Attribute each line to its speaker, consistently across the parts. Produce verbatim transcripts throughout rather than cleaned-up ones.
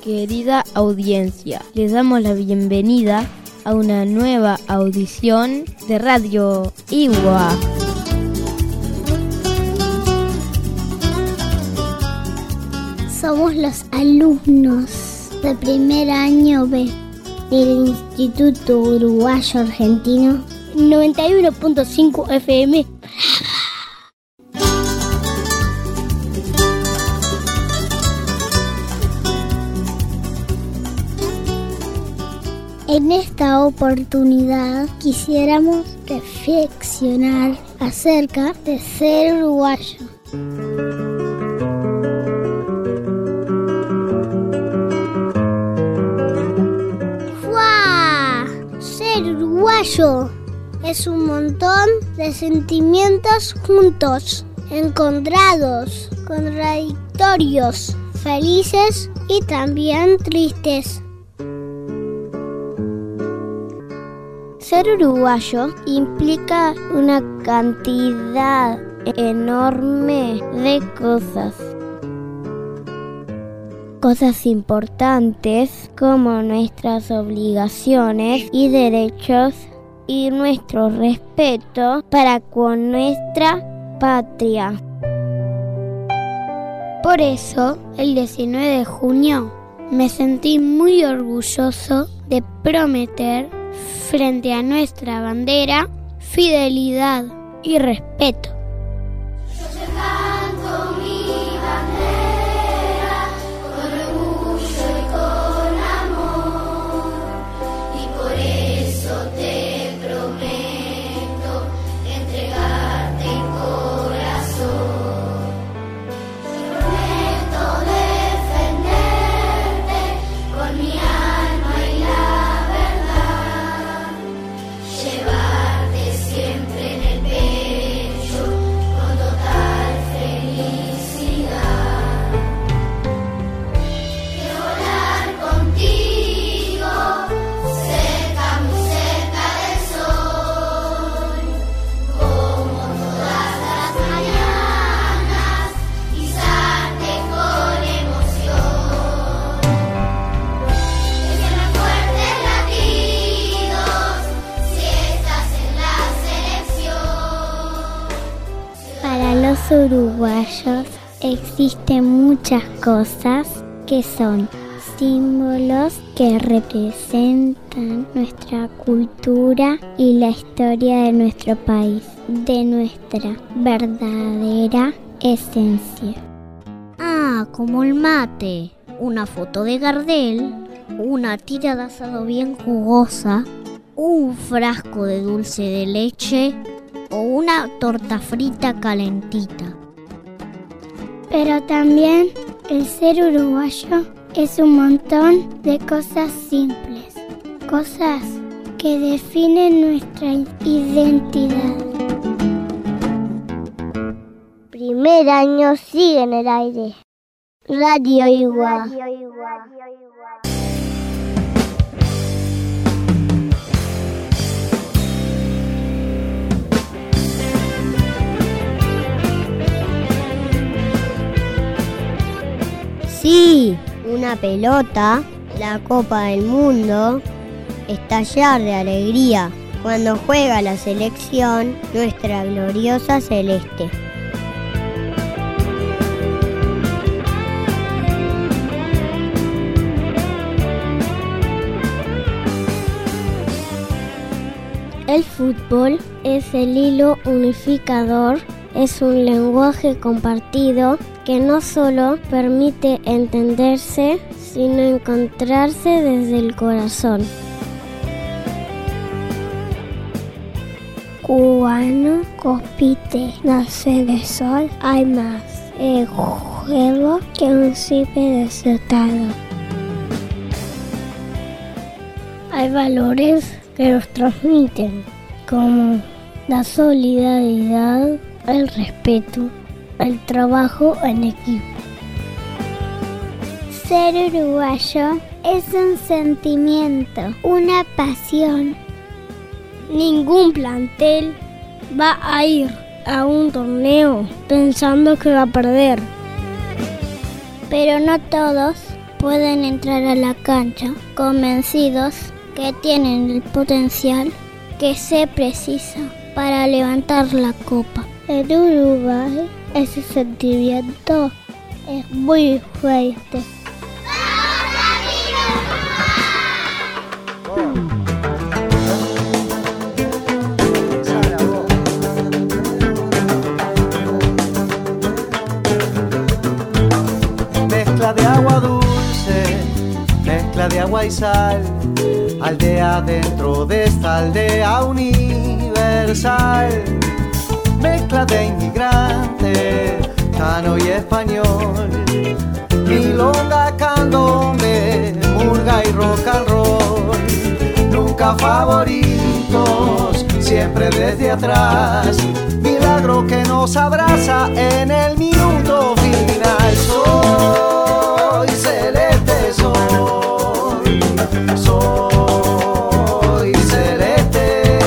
Speaker 1: querida audiencia. Les damos la bienvenida a una nueva audición de Radio Igua.
Speaker 2: Somos los alumnos de primer año B del Instituto Uruguayo Argentino noventa y uno punto cinco F M. En esta oportunidad quisiéramos reflexionar acerca de ser uruguayo. ¡Fua! Ser uruguayo es un montón de sentimientos juntos, encontrados, contradictorios, felices y también tristes. Ser uruguayo implica una cantidad enorme de cosas. Cosas importantes como nuestras obligaciones y derechos y nuestro respeto para con nuestra patria. Por eso, el diecinueve de junio me sentí muy orgulloso de prometer frente a nuestra bandera, fidelidad y respeto.
Speaker 3: Yo te canto mi bandera con orgullo y con amor, y por eso te prometo entregarte el corazón. Te prometo defenderte con mi alma y la verdad, llevarte siempre en el pecho con total felicidad. Quiero volar contigo cerca, muy cerca del sol, como todas las mañanas, guisarte con emoción. Que cierren fuertes latidos si estás en la selección.
Speaker 2: Para los uruguayos existen muchas cosas que son símbolos que representan nuestra cultura y la historia de nuestro país, de nuestra verdadera esencia.
Speaker 4: Ah, como el mate, una foto de Gardel, una tira de asado bien jugosa, un frasco de dulce de leche o una torta frita calentita.
Speaker 2: Pero también el ser uruguayo es un montón de cosas simples, cosas que definen nuestra identidad. Primer año sigue en el aire. Radio Igua.
Speaker 4: Sí, una pelota, la Copa del Mundo, estallar de alegría cuando juega la selección, nuestra gloriosa celeste.
Speaker 2: El fútbol es el hilo unificador, es un lenguaje compartido que no solo permite entenderse, sino encontrarse desde el corazón. Cubano compite, nace de sol, hay más el juego que un simple resultado. Hay valores que nos transmiten, como la solidaridad, el respeto, el trabajo en equipo. Ser uruguayo es un sentimiento, una pasión. Ningún plantel va a ir a un torneo pensando que va a perder. Pero no todos pueden entrar a la cancha convencidos que tienen el potencial que se precisa para levantar la copa. En Uruguay ese sentimiento es muy fuerte.
Speaker 5: Mezcla de agua dulce, mezcla de agua y sal, aldea dentro de esta aldea universal. Mezcla de inmigrante, cano y español, milonga, candombe, murga y rock and roll. Nunca favoritos, siempre desde atrás, milagro que nos abraza en el minuto final. Soy celeste, soy, soy celeste,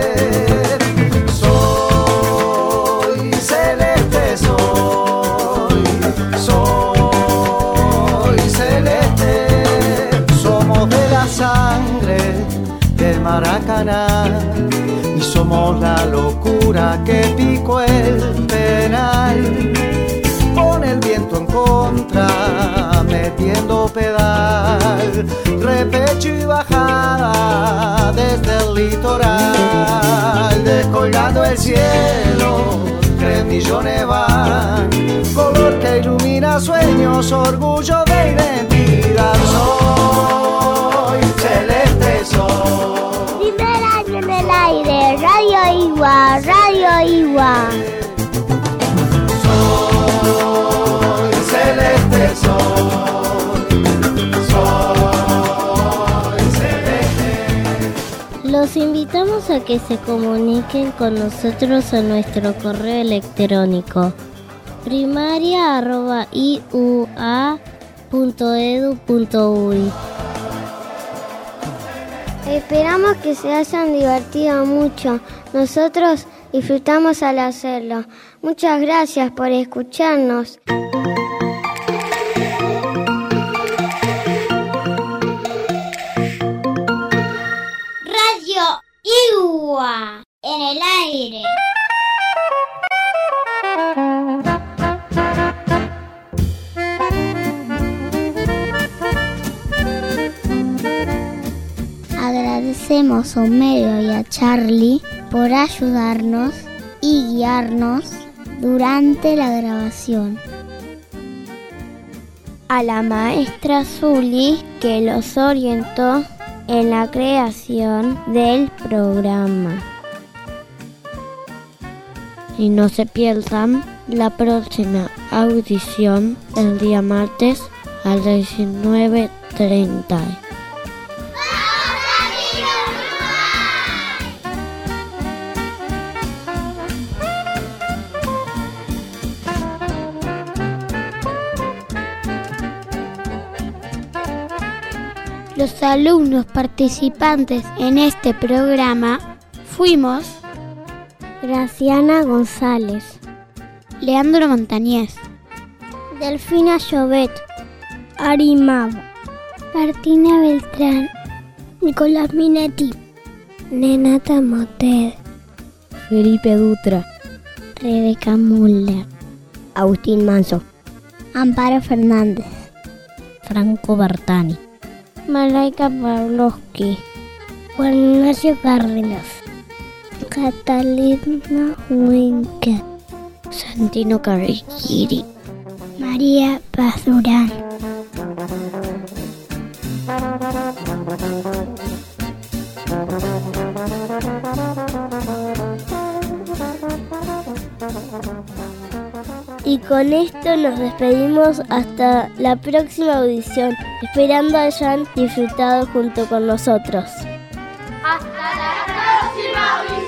Speaker 5: soy celeste, soy, soy celeste. Somos de la sangre del Maracaná y somos la locura que picó el penal. Con el viento en contra, metiendo pedal, repecho y bajada desde el litoral, descolgando el cielo, tres millones van, color que ilumina sueños, orgullo de identidad. Soy celeste, soy.
Speaker 2: Primer año en el aire, Radio Igua, Radio Igua.
Speaker 5: Celeste soy, soy celeste.
Speaker 2: Los invitamos a que se comuniquen con nosotros a nuestro correo electrónico primaria arroba i u a punto e d u punto u y. Esperamos que se hayan divertido mucho. Nosotros disfrutamos al hacerlo. Muchas gracias por escucharnos.
Speaker 4: Radio Igua en el aire.
Speaker 2: Agradecemos a Homero y a Charlie por ayudarnos y guiarnos durante la grabación. A la maestra Zuli que los orientó en la creación del programa. Y no se pierdan la próxima audición el día martes a las diecinueve treinta. Los alumnos participantes en este programa fuimos Graciana González, Leandro Montañez, Delfina Llobet, Ari Mavo, Martina Beltrán, Nicolás Minetti, Nenata Moted, Felipe Dutra, Rebeca Muller, Agustín Manso, Amparo Fernández, Franco Bertani, Malaika Pavlovsky, Juan Ignacio Cárdenas, Catalina Huinca, Santino Carriquiri, María Paz Durán. Y con esto nos despedimos hasta la próxima audición, esperando hayan disfrutado junto con nosotros.
Speaker 3: Hasta la próxima audición.